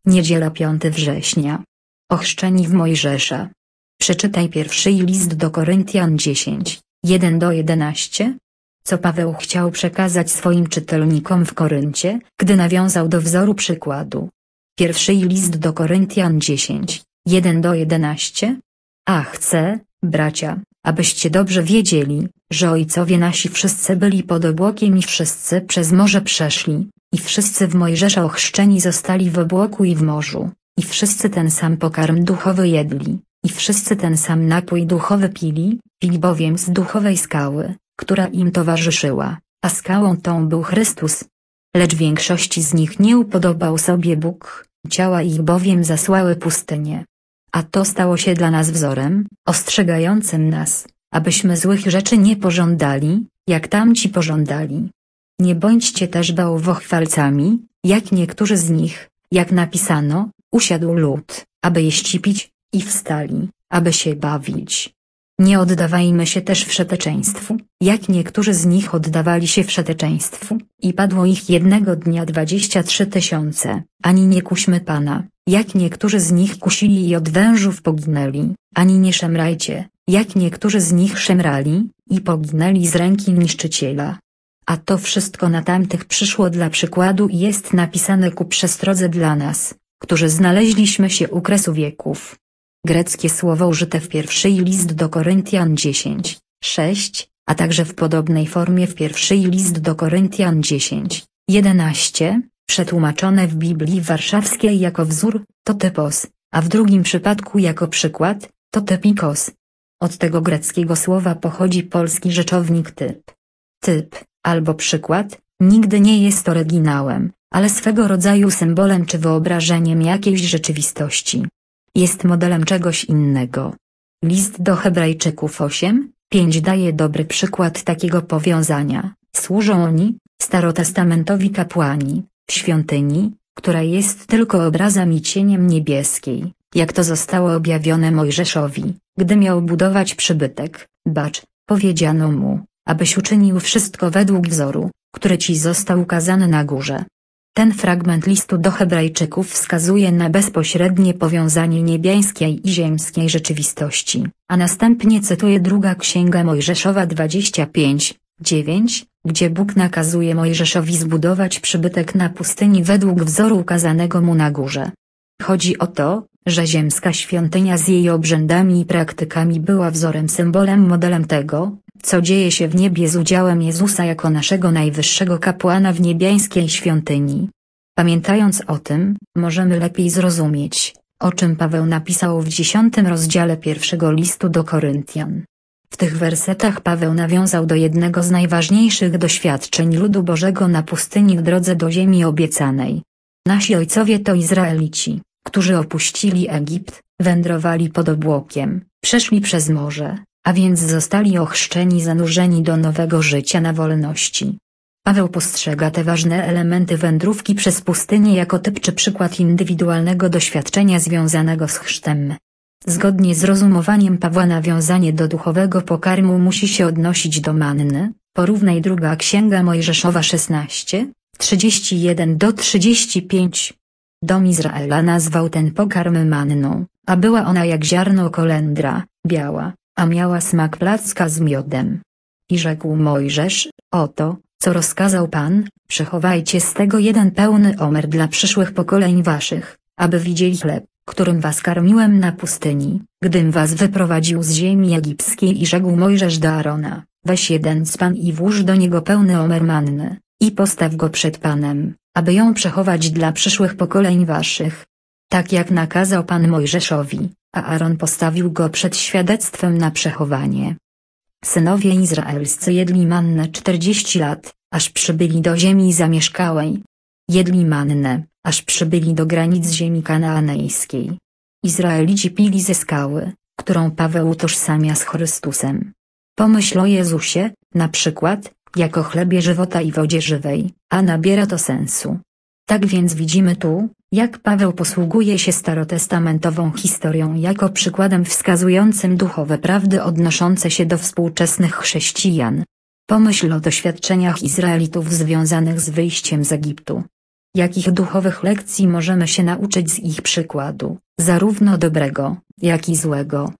Niedziela 5 września. Ochrzczeni w Mojżesza. Przeczytaj pierwszy list do Koryntian 10, 1-11. Co Paweł chciał przekazać swoim czytelnikom w Koryncie, gdy nawiązał do wzoru przykładu. Pierwszy list do Koryntian 10, 1-11. A chcę, bracia, abyście dobrze wiedzieli, że ojcowie nasi wszyscy byli pod obłokiem i wszyscy przez morze przeszli, i wszyscy w Mojżesza ochrzczeni zostali w obłoku i w morzu, i wszyscy ten sam pokarm duchowy jedli, i wszyscy ten sam napój duchowy pili bowiem z duchowej skały, która im towarzyszyła, a skałą tą był Chrystus. Lecz większości z nich nie upodobał sobie Bóg, ciała ich bowiem zasłały pustynię. A to stało się dla nas wzorem, ostrzegającym nas, abyśmy złych rzeczy nie pożądali, jak tamci pożądali. Nie bądźcie też bałwochwalcami, jak niektórzy z nich, jak napisano, usiadł lud, aby jeść i pić, i wstali, aby się bawić. Nie oddawajmy się też wszeteczeństwu, jak niektórzy z nich oddawali się wszeteczeństwu, i padło ich jednego dnia 23 000, ani nie kuśmy Pana, jak niektórzy z nich kusili i od wężów poginęli, ani nie szemrajcie, jak niektórzy z nich szemrali, i poginęli z ręki niszczyciela. A to wszystko na tamtych przyszło dla przykładu i jest napisane ku przestrodze dla nas, którzy znaleźliśmy się u kresu wieków. Greckie słowo użyte w pierwszy list do Koryntian 10, 6, a także w podobnej formie w pierwszy list do Koryntian 10, 11, przetłumaczone w Biblii Warszawskiej jako wzór, to typos, a w drugim przypadku jako przykład, to typikos. Od tego greckiego słowa pochodzi polski rzeczownik typ. Typ, albo przykład, nigdy nie jest oryginałem, ale swego rodzaju symbolem czy wyobrażeniem jakiejś rzeczywistości. Jest modelem czegoś innego. List do Hebrajczyków 8, 5 daje dobry przykład takiego powiązania. Służą oni, starotestamentowi kapłani, w świątyni, która jest tylko obrazem i cieniem niebieskiej, jak to zostało objawione Mojżeszowi, gdy miał budować przybytek. Bacz, powiedziano mu, abyś uczynił wszystko według wzoru, który ci został ukazany na górze. Ten fragment listu do Hebrajczyków wskazuje na bezpośrednie powiązanie niebiańskiej i ziemskiej rzeczywistości, a następnie cytuje druga Księga Mojżeszowa 25, 9, gdzie Bóg nakazuje Mojżeszowi zbudować przybytek na pustyni według wzoru ukazanego mu na górze. Chodzi o to, że ziemska świątynia z jej obrzędami i praktykami była wzorem, symbolem, modelem tego, co dzieje się w niebie z udziałem Jezusa jako naszego najwyższego kapłana w niebiańskiej świątyni. Pamiętając o tym, możemy lepiej zrozumieć, o czym Paweł napisał w 10 rozdziale pierwszego listu do Koryntian. W tych wersetach Paweł nawiązał do jednego z najważniejszych doświadczeń ludu Bożego na pustyni w drodze do ziemi obiecanej. Nasi ojcowie to Izraelici, którzy opuścili Egipt, wędrowali pod obłokiem, przeszli przez morze, a więc zostali ochrzczeni, zanurzeni do nowego życia na wolności. Paweł postrzega te ważne elementy wędrówki przez pustynię jako typ czy przykład indywidualnego doświadczenia związanego z chrztem. Zgodnie z rozumowaniem Pawła nawiązanie do duchowego pokarmu musi się odnosić do manny, porównaj druga Księga Mojżeszowa 16, 31-35. Dom Izraela nazwał ten pokarm manną, a była ona jak ziarno kolendra, biała, a miała smak placka z miodem. I rzekł Mojżesz, oto, co rozkazał Pan, przechowajcie z tego jeden pełny omer dla przyszłych pokoleń waszych, aby widzieli chleb, którym was karmiłem na pustyni, gdym was wyprowadził z ziemi egipskiej. I rzekł Mojżesz do Arona, weź jeden dzban i włóż do niego pełny omer manny, i postaw go przed Panem, aby ją przechować dla przyszłych pokoleń waszych. Tak jak nakazał Pan Mojżeszowi, a Aaron postawił go przed świadectwem na przechowanie. Synowie izraelscy jedli mannę 40 lat, aż przybyli do ziemi zamieszkałej. Jedli mannę, aż przybyli do granic ziemi kanaanejskiej. Izraelici pili ze skały, którą Paweł utożsamia z Chrystusem. Pomyśl o Jezusie, na przykład, jako chlebie żywota i wodzie żywej, a nabiera to sensu. Tak więc widzimy tu, jak Paweł posługuje się starotestamentową historią jako przykładem wskazującym duchowe prawdy odnoszące się do współczesnych chrześcijan. Pomyśl o doświadczeniach Izraelitów związanych z wyjściem z Egiptu. Jakich duchowych lekcji możemy się nauczyć z ich przykładu, zarówno dobrego, jak i złego?